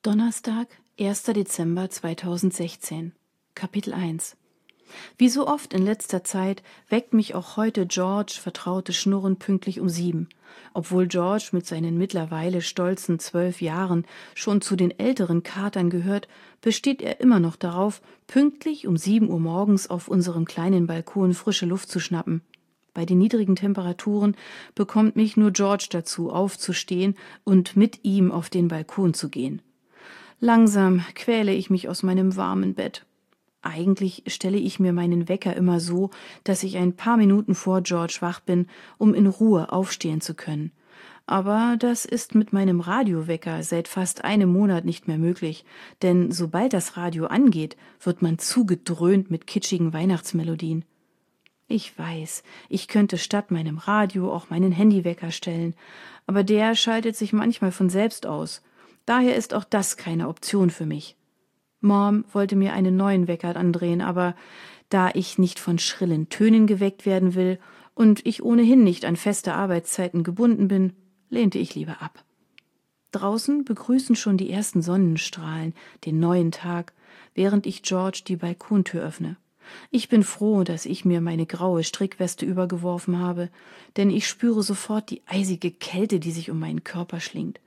Donnerstag, 1. Dezember 2016. Kapitel 1. Wie so oft in letzter Zeit weckt mich auch heute George vertrautes Schnurren pünktlich um 7. Obwohl George mit seinen mittlerweile stolzen 12 Jahren schon zu den älteren Katern gehört, besteht er immer noch darauf, pünktlich um 7 Uhr morgens auf unserem kleinen Balkon frische Luft zu schnappen. Bei den niedrigen Temperaturen bekommt mich nur George dazu, aufzustehen und mit ihm auf den Balkon zu gehen. Langsam quäle ich mich aus meinem warmen Bett. Eigentlich stelle ich mir meinen Wecker immer so, dass ich ein paar Minuten vor George wach bin, um in Ruhe aufstehen zu können. Aber das ist mit meinem Radiowecker seit fast einem Monat nicht mehr möglich, denn sobald das Radio angeht, wird man zugedröhnt mit kitschigen Weihnachtsmelodien. Ich weiß, ich könnte statt meinem Radio auch meinen Handywecker stellen, aber der schaltet sich manchmal von selbst aus. Daher ist auch das keine Option für mich. Mom wollte mir einen neuen Wecker andrehen, aber da ich nicht von schrillen Tönen geweckt werden will und ich ohnehin nicht an feste Arbeitszeiten gebunden bin, lehnte ich lieber ab. Draußen begrüßen schon die ersten Sonnenstrahlen den neuen Tag, während ich George die Balkontür öffne. Ich bin froh, dass ich mir meine graue Strickweste übergeworfen habe, denn ich spüre sofort die eisige Kälte, die sich um meinen Körper schlingt.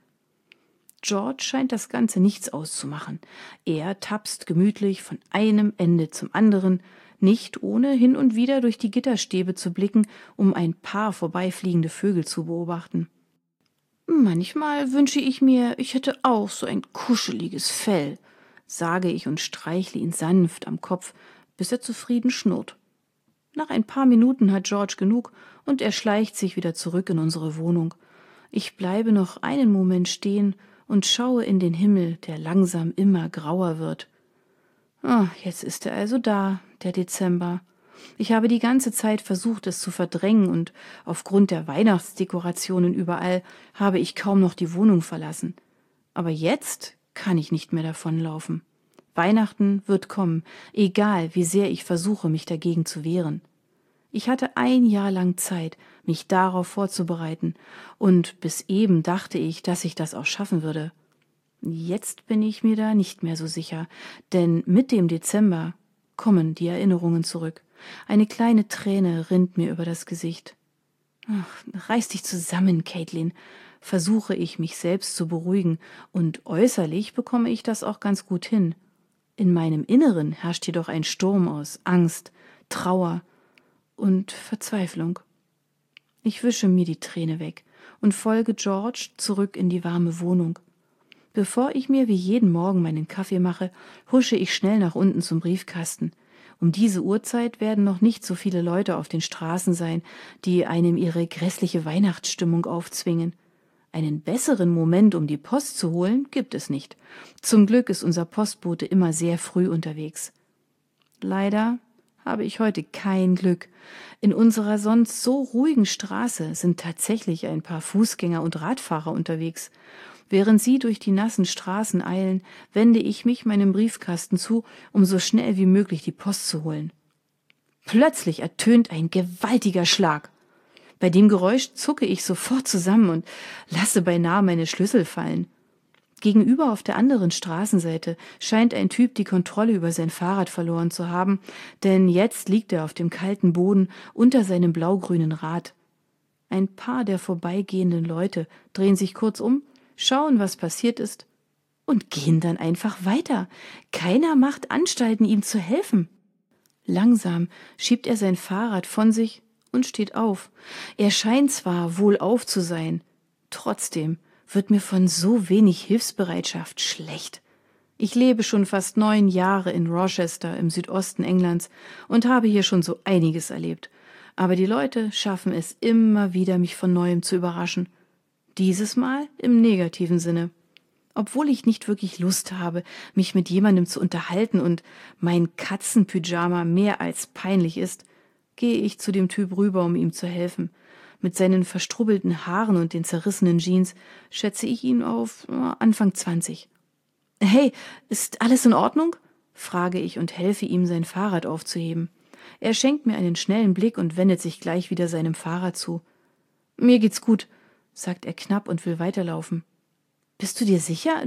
George scheint das Ganze nichts auszumachen. Er tapst gemütlich von einem Ende zum anderen, nicht ohne hin und wieder durch die Gitterstäbe zu blicken, um ein paar vorbeifliegende Vögel zu beobachten. Manchmal wünsche ich mir, ich hätte auch so ein kuscheliges Fell, sage ich und streichle ihn sanft am Kopf, bis er zufrieden schnurrt. Nach ein paar Minuten hat George genug und er schleicht sich wieder zurück in unsere Wohnung. Ich bleibe noch einen Moment stehen und schaue in den Himmel, der langsam immer grauer wird. Jetzt ist er also da, der Dezember. Ich habe die ganze Zeit versucht, es zu verdrängen, und aufgrund der Weihnachtsdekorationen überall habe ich kaum noch die Wohnung verlassen. Aber jetzt kann ich nicht mehr davonlaufen. Weihnachten wird kommen, egal wie sehr ich versuche, mich dagegen zu wehren. Ich hatte ein Jahr lang Zeit, mich darauf vorzubereiten, und bis eben dachte ich, dass ich das auch schaffen würde. Jetzt bin ich mir da nicht mehr so sicher, denn mit dem Dezember kommen die Erinnerungen zurück. Eine kleine Träne rinnt mir über das Gesicht. Reiß dich zusammen, Caitlin, versuche ich, mich selbst zu beruhigen, und äußerlich bekomme ich das auch ganz gut hin. In meinem Inneren herrscht jedoch ein Sturm aus Angst, Trauer und Verzweiflung. Ich wische mir die Träne weg und folge George zurück in die warme Wohnung. Bevor ich mir wie jeden Morgen meinen Kaffee mache, husche ich schnell nach unten zum Briefkasten. Um diese Uhrzeit werden noch nicht so viele Leute auf den Straßen sein, die einem ihre grässliche Weihnachtsstimmung aufzwingen. Einen besseren Moment, um die Post zu holen, gibt es nicht. Zum Glück ist unser Postbote immer sehr früh unterwegs. Leider habe ich heute kein Glück. In unserer sonst so ruhigen Straße sind tatsächlich ein paar Fußgänger und Radfahrer unterwegs. Während sie durch die nassen Straßen eilen, wende ich mich meinem Briefkasten zu, um so schnell wie möglich die Post zu holen. Plötzlich ertönt ein gewaltiger Schlag. Bei dem Geräusch zucke ich sofort zusammen und lasse beinahe meine Schlüssel fallen. Gegenüber auf der anderen Straßenseite scheint ein Typ die Kontrolle über sein Fahrrad verloren zu haben, denn jetzt liegt er auf dem kalten Boden unter seinem blaugrünen Rad. Ein paar der vorbeigehenden Leute drehen sich kurz um, schauen, was passiert ist, und gehen dann einfach weiter. Keiner macht Anstalten, ihm zu helfen. Langsam schiebt er sein Fahrrad von sich und steht auf. Er scheint zwar wohlauf zu sein, trotzdem wird mir von so wenig Hilfsbereitschaft schlecht. Ich lebe schon fast 9 Jahre in Rochester im Südosten Englands und habe hier schon so einiges erlebt. Aber die Leute schaffen es immer wieder, mich von Neuem zu überraschen. Dieses Mal im negativen Sinne. Obwohl ich nicht wirklich Lust habe, mich mit jemandem zu unterhalten und mein Katzenpyjama mehr als peinlich ist, gehe ich zu dem Typ rüber, um ihm zu helfen. Mit seinen verstrubbelten Haaren und den zerrissenen Jeans schätze ich ihn auf Anfang 20. »Hey, ist alles in Ordnung?« frage ich und helfe ihm, sein Fahrrad aufzuheben. Er schenkt mir einen schnellen Blick und wendet sich gleich wieder seinem Fahrrad zu. »Mir geht's gut«, sagt er knapp und will weiterlaufen. »Bist du dir sicher? Du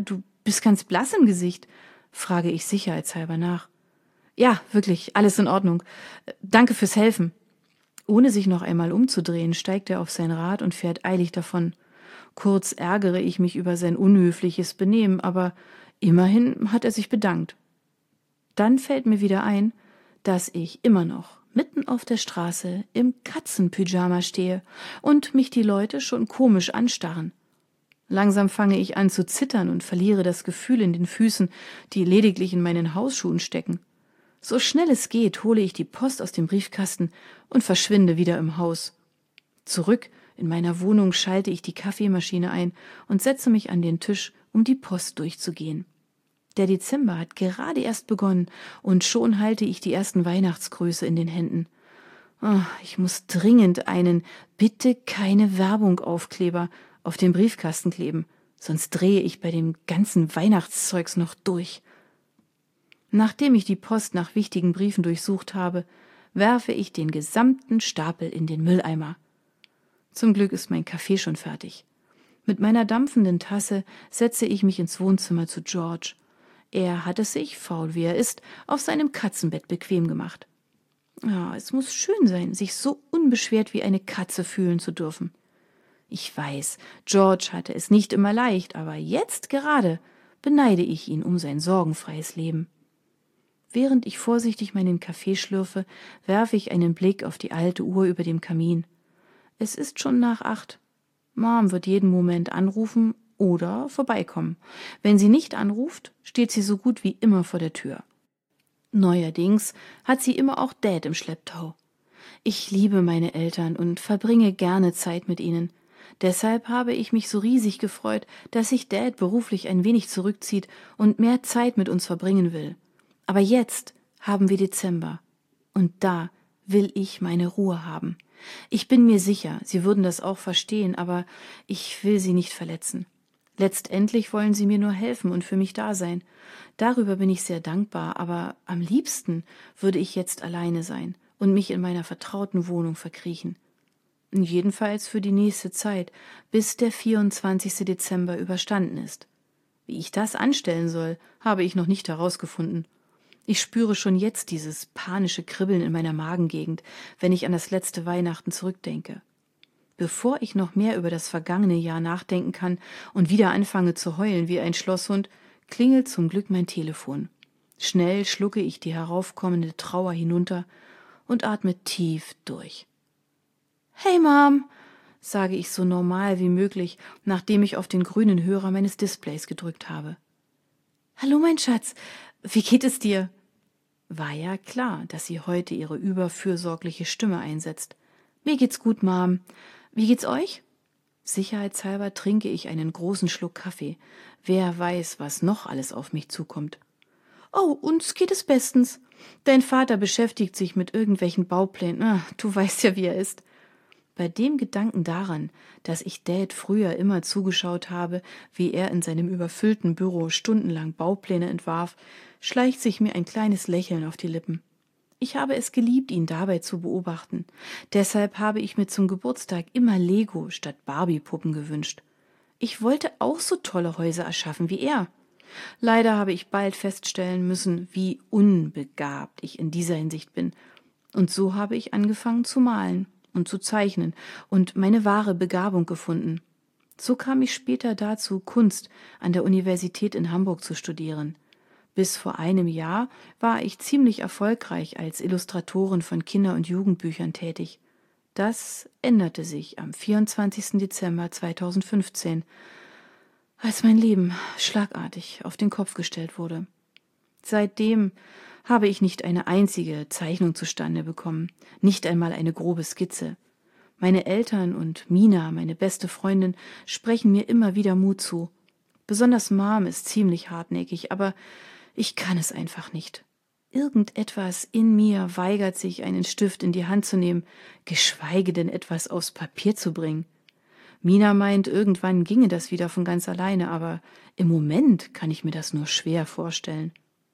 bist ganz blass im Gesicht, frage ich sicherheitshalber nach. Ja, wirklich, alles in Ordnung. Danke fürs Helfen. Ohne sich noch einmal umzudrehen, steigt er auf sein Rad und fährt eilig davon. Kurz ärgere ich mich über sein unhöfliches Benehmen, aber immerhin hat er sich bedankt. Dann fällt mir wieder ein, dass ich immer noch mitten auf der Straße im Katzenpyjama stehe und mich die Leute schon komisch anstarren. Langsam fange ich an zu zittern und verliere das Gefühl in den Füßen, die lediglich in meinen Hausschuhen stecken. So schnell es geht, hole ich die Post aus dem Briefkasten und verschwinde wieder im Haus. Zurück in meiner Wohnung schalte ich die Kaffeemaschine ein und setze mich an den Tisch, um die Post durchzugehen. Der Dezember hat gerade erst begonnen und schon halte ich die ersten Weihnachtsgrüße in den Händen. Oh, ich muss dringend einen Bitte keine Werbung Aufkleber auf den Briefkasten kleben, sonst drehe ich bei dem ganzen Weihnachtszeugs noch durch. Nachdem ich die Post nach wichtigen Briefen durchsucht habe, werfe ich den gesamten Stapel in den Mülleimer. Zum Glück ist mein Kaffee schon fertig. Mit meiner dampfenden Tasse setze ich mich ins Wohnzimmer zu George. Er hat es sich, faul wie er ist, auf seinem Katzenbett bequem gemacht. Ja, es muss schön sein, sich so unbeschwert wie eine Katze fühlen zu dürfen. Ich weiß, George hatte es nicht immer leicht, aber jetzt gerade beneide ich ihn um sein sorgenfreies Leben. Während ich vorsichtig meinen Kaffee schlürfe, werfe ich einen Blick auf die alte Uhr über dem Kamin. Es ist schon nach 8. Mom wird jeden Moment anrufen oder vorbeikommen. Wenn sie nicht anruft, steht sie so gut wie immer vor der Tür. Neuerdings hat sie immer auch Dad im Schlepptau. Ich liebe meine Eltern und verbringe gerne Zeit mit ihnen. Deshalb habe ich mich so riesig gefreut, dass sich Dad beruflich ein wenig zurückzieht und mehr Zeit mit uns verbringen will. Aber jetzt haben wir Dezember und da will ich meine Ruhe haben. Ich bin mir sicher, Sie würden das auch verstehen, aber ich will Sie nicht verletzen. Letztendlich wollen Sie mir nur helfen und für mich da sein. Darüber bin ich sehr dankbar, aber am liebsten würde ich jetzt alleine sein und mich in meiner vertrauten Wohnung verkriechen. Jedenfalls für die nächste Zeit, bis der 24. Dezember überstanden ist. Wie ich das anstellen soll, habe ich noch nicht herausgefunden. Ich spüre schon jetzt dieses panische Kribbeln in meiner Magengegend, wenn ich an das letzte Weihnachten zurückdenke. Bevor ich noch mehr über das vergangene Jahr nachdenken kann und wieder anfange zu heulen wie ein Schlosshund, klingelt zum Glück mein Telefon. Schnell schlucke ich die heraufkommende Trauer hinunter und atme tief durch. »Hey Mom«, sage ich so normal wie möglich, nachdem ich auf den grünen Hörer meines Displays gedrückt habe. »Hallo mein Schatz, wie geht es dir?« War ja klar, dass sie heute ihre überfürsorgliche Stimme einsetzt. »Mir geht's gut, Mom. Wie geht's euch?« Sicherheitshalber trinke ich einen großen Schluck Kaffee. Wer weiß, was noch alles auf mich zukommt. »Oh, uns geht es bestens. Dein Vater beschäftigt sich mit irgendwelchen Bauplänen. Du weißt ja, wie er ist.« Bei dem Gedanken daran, dass ich Dad früher immer zugeschaut habe, wie er in seinem überfüllten Büro stundenlang Baupläne entwarf, schleicht sich mir ein kleines Lächeln auf die Lippen. Ich habe es geliebt, ihn dabei zu beobachten. Deshalb habe ich mir zum Geburtstag immer Lego statt Barbie-Puppen gewünscht. Ich wollte auch so tolle Häuser erschaffen wie er. Leider habe ich bald feststellen müssen, wie unbegabt ich in dieser Hinsicht bin. Und so habe ich angefangen zu malen und zu zeichnen und meine wahre Begabung gefunden. So kam ich später dazu, Kunst an der Universität in Hamburg zu studieren. Bis vor einem Jahr war ich ziemlich erfolgreich als Illustratorin von Kinder- und Jugendbüchern tätig. Das änderte sich am 24. Dezember 2015, als mein Leben schlagartig auf den Kopf gestellt wurde. Seitdem habe ich nicht eine einzige Zeichnung zustande bekommen, nicht einmal eine grobe Skizze. Meine Eltern und Mina, meine beste Freundin, sprechen mir immer wieder Mut zu. Besonders Mom ist ziemlich hartnäckig, aber ich kann es einfach nicht. Irgendetwas in mir weigert sich, einen Stift in die Hand zu nehmen, geschweige denn etwas aufs Papier zu bringen. Mina meint, irgendwann ginge das wieder von ganz alleine, aber im Moment kann ich mir das nur schwer vorstellen.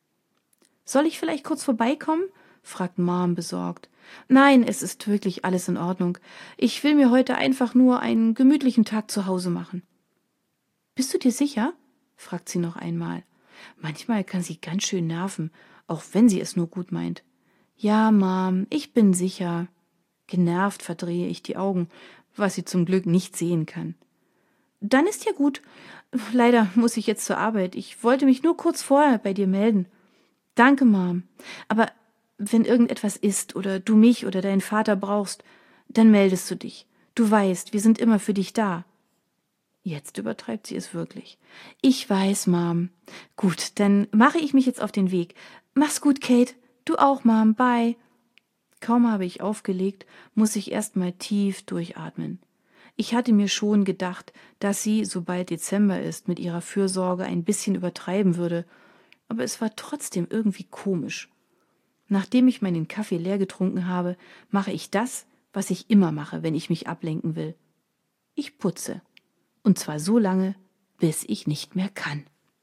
»Soll ich vielleicht kurz vorbeikommen?« fragt Mom besorgt. »Nein, es ist wirklich alles in Ordnung. Ich will mir heute einfach nur einen gemütlichen Tag zu Hause machen.« »Bist du dir sicher?« fragt sie noch einmal. Manchmal kann sie ganz schön nerven, auch wenn sie es nur gut meint. Ja, Mom, ich bin sicher. Genervt verdrehe ich die Augen, was sie zum Glück nicht sehen kann. Dann ist ja gut. Leider muss ich jetzt zur Arbeit. Ich wollte mich nur kurz vorher bei dir melden. Danke, Mom. Aber wenn irgendetwas ist oder du mich oder deinen Vater brauchst, dann meldest du dich. Du weißt, wir sind immer für dich da. Jetzt übertreibt sie es wirklich. Ich weiß, Mom. Gut, dann mache ich mich jetzt auf den Weg. Mach's gut, Kate. Du auch, Mom. Bye. Kaum habe ich aufgelegt, muss ich erst mal tief durchatmen. Ich hatte mir schon gedacht, dass sie, sobald Dezember ist, mit ihrer Fürsorge ein bisschen übertreiben würde, aber es war trotzdem irgendwie komisch. Nachdem ich meinen Kaffee leer getrunken habe, mache ich das, was ich immer mache, wenn ich mich ablenken will. Ich putze. Und zwar so lange, bis ich nicht mehr kann.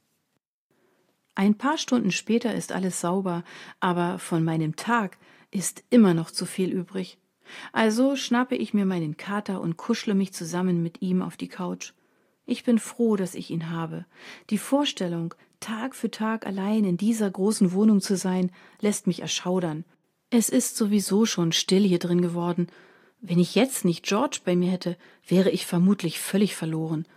Ein paar Stunden später ist alles sauber, aber von meinem Tag ist immer noch zu viel übrig. Also schnappe ich mir meinen Kater und kuschle mich zusammen mit ihm auf die Couch. Ich bin froh, dass ich ihn habe. Die Vorstellung, Tag für Tag allein in dieser großen Wohnung zu sein, lässt mich erschaudern. Es ist sowieso schon still hier drin geworden. Wenn ich jetzt nicht George bei mir hätte, wäre ich vermutlich völlig verloren.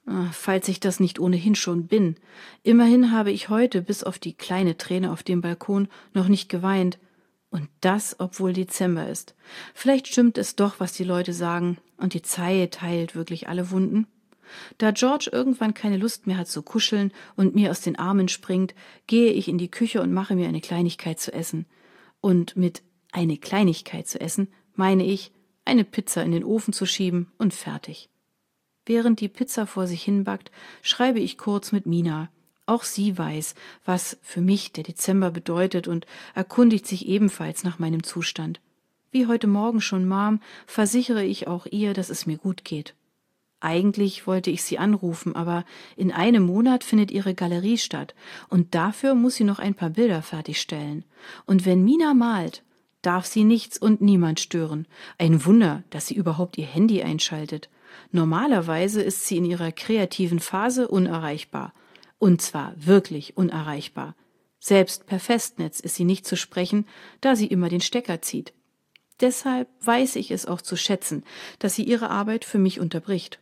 Falls ich das nicht ohnehin schon bin. Immerhin habe ich heute bis auf die kleine Träne auf dem Balkon noch nicht geweint. Und das, obwohl Dezember ist. Vielleicht stimmt es doch, was die Leute sagen, und die Zeit heilt wirklich alle Wunden. Da George irgendwann keine Lust mehr hat zu kuscheln und mir aus den Armen springt, gehe ich in die Küche und mache mir eine Kleinigkeit zu essen. Und mit eine Kleinigkeit zu essen meine ich, eine Pizza in den Ofen zu schieben und fertig. Während die Pizza vor sich hinbackt, schreibe ich kurz mit Mina. Auch sie weiß, was für mich der Dezember bedeutet und erkundigt sich ebenfalls nach meinem Zustand. Wie heute Morgen schon, Mom, versichere ich auch ihr, dass es mir gut geht. Eigentlich wollte ich sie anrufen, aber in einem Monat findet ihre Galerie statt und dafür muss sie noch ein paar Bilder fertigstellen. Und wenn Mina malt, darf sie nichts und niemand stören. Ein Wunder, dass sie überhaupt ihr Handy einschaltet. Normalerweise ist sie in ihrer kreativen Phase unerreichbar. Und zwar wirklich unerreichbar. Selbst per Festnetz ist sie nicht zu sprechen, da sie immer den Stecker zieht. Deshalb weiß ich es auch zu schätzen, dass sie ihre Arbeit für mich unterbricht.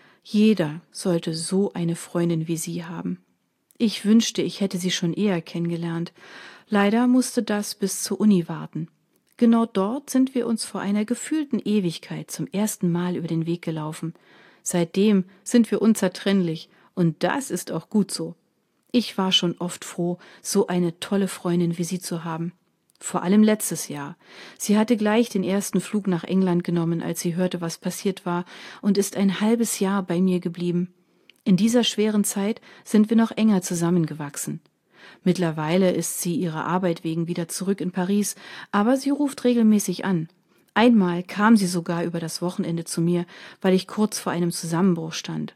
Jeder sollte so eine Freundin wie sie haben. Ich wünschte, ich hätte sie schon eher kennengelernt. Leider musste das bis zur Uni warten. Genau dort sind wir uns vor einer gefühlten Ewigkeit zum ersten Mal über den Weg gelaufen. Seitdem sind wir unzertrennlich und das ist auch gut so. Ich war schon oft froh, so eine tolle Freundin wie sie zu haben. Vor allem letztes Jahr. Sie hatte gleich den ersten Flug nach England genommen, als sie hörte, was passiert war, und ist ein halbes Jahr bei mir geblieben. In dieser schweren Zeit sind wir noch enger zusammengewachsen. Mittlerweile ist sie ihrer Arbeit wegen wieder zurück in Paris, aber sie ruft regelmäßig an. Einmal kam sie sogar über das Wochenende zu mir, weil ich kurz vor einem Zusammenbruch stand.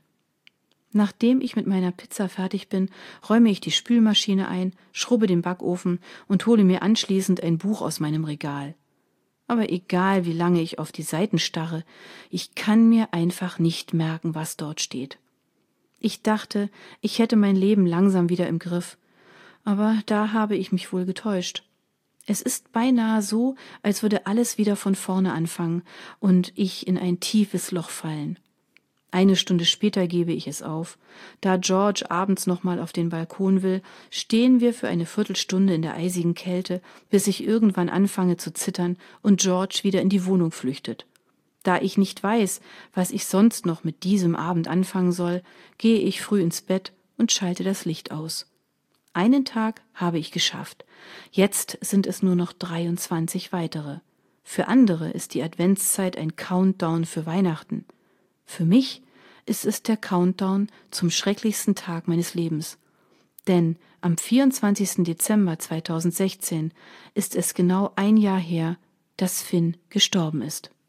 Nachdem ich mit meiner Pizza fertig bin, räume ich die Spülmaschine ein, schrubbe den Backofen und hole mir anschließend ein Buch aus meinem Regal. Aber egal, wie lange ich auf die Seiten starre, ich kann mir einfach nicht merken, was dort steht. Ich dachte, ich hätte mein Leben langsam wieder im Griff, aber da habe ich mich wohl getäuscht. Es ist beinahe so, als würde alles wieder von vorne anfangen und ich in ein tiefes Loch fallen. Eine Stunde später gebe ich es auf. Da George abends nochmal auf den Balkon will, stehen wir für eine Viertelstunde in der eisigen Kälte, bis ich irgendwann anfange zu zittern und George wieder in die Wohnung flüchtet. Da ich nicht weiß, was ich sonst noch mit diesem Abend anfangen soll, gehe ich früh ins Bett und schalte das Licht aus. Einen Tag habe ich geschafft. Jetzt sind es nur noch 23 weitere. Für andere ist die Adventszeit ein Countdown für Weihnachten. Für mich ist es der Countdown zum schrecklichsten Tag meines Lebens. Denn am 24. Dezember 2016 ist es genau ein Jahr her, dass Finn gestorben ist.